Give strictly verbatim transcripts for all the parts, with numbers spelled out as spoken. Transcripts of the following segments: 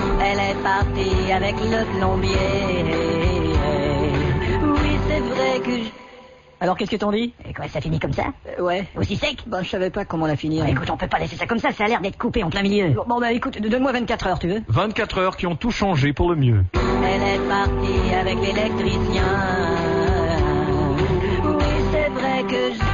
Elle est partie avec le plombier. Oui, c'est vrai que je... Alors, qu'est-ce que t'en dis? Et quoi, ça finit comme ça? euh, Ouais. Aussi sec? Bah, je savais pas comment la finir. Bah, écoute, on peut pas laisser ça comme ça, ça a l'air d'être coupé en plein milieu. Bon, bon, bah, écoute, donne-moi vingt-quatre heures, tu veux? vingt-quatre heures qui ont tout changé pour le mieux. Elle est partie avec l'électricien. Oui, c'est vrai que je...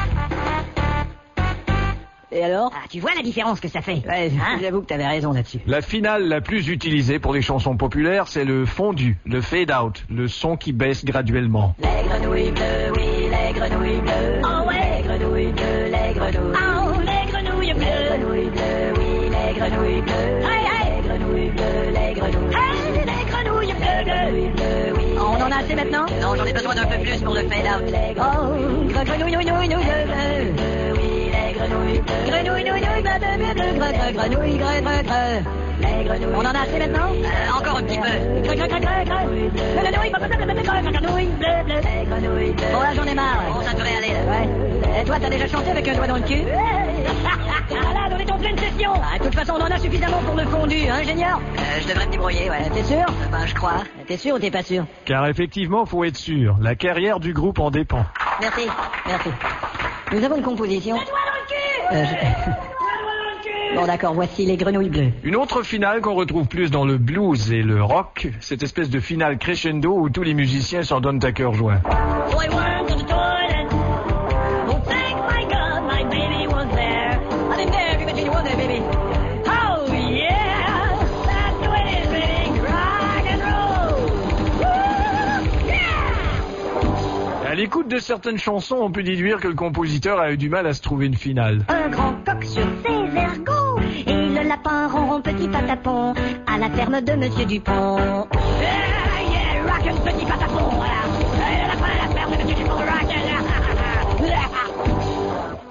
Et alors? Ah, tu vois la différence que ça fait? Ouais, Hein? j'avoue que t'avais raison là-dessus. La finale la plus utilisée pour les chansons populaires, c'est le fondu, le fade-out, le son qui baisse graduellement. Les grenouilles bleues, oui, les grenouilles bleues. Oh ouais. Les grenouilles bleues, les grenouilles. Oh, les grenouilles bleues. Les grenouilles bleues, oui, les grenouilles bleues. Hey, hey. Les grenouilles bleues, les grenouilles. Hey, les grenouilles bleues, grenouilles bleues, oui. On en a assez maintenant? Non, j'en ai besoin d'un peu plus pour le fade-out. Les Oh, grenouille, nouille, nouille, nouille, bleues, oui, les grenouilles bleues. grenouille, nouille, nouille, bleu, bleu, bleu, bleu, greu, greu, grenouille, greu, greu, greu. Les grenouilles. On en a assez maintenant? Euh, encore un petit peu. Greu, greu, greu, greu, greu. Grenouille, bleu, bleu, bleu, bleu, greu, greu, grenouille, bleu, bleu. Les grenouilles bleues. Bon, là, j'en ai marre. Bon, ça devrait aller, là. Ouais. Et toi, t'as déjà chanté avec un doigt dans le cul? Là, on est en pleine session. Ah, de toute façon, on en a suffisamment pour le fondu, hein, ingénieur? Euh, je devrais me débrouiller, ouais. T'es sûr? Ben, je crois. T'es sûr ou t'es pas sûr? Car effectivement, faut être sûr, la carrière du groupe en dépend. Merci, merci. Nous avons une composition. Le doigt dans le cul! Euh, je... Bon, d'accord, voici les grenouilles bleues. Une autre finale qu'on retrouve plus dans le blues et le rock, cette espèce de finale crescendo où tous les musiciens s'en donnent à cœur joint. Boy went to the toilet. Oh, thank my God, my baby was there. I didn't there, but you was there, baby. Oh, yeah, that's the way it is, baby. Rock and roll. Woo, yeah! À l'écoute de certaines chansons, on peut déduire que le compositeur a eu du mal à se trouver une finale. Un grand coq sur ses ergots et le lapin ronron petit patapon à la ferme de Monsieur Dupont. Yeah, yeah, rock and petit patapon.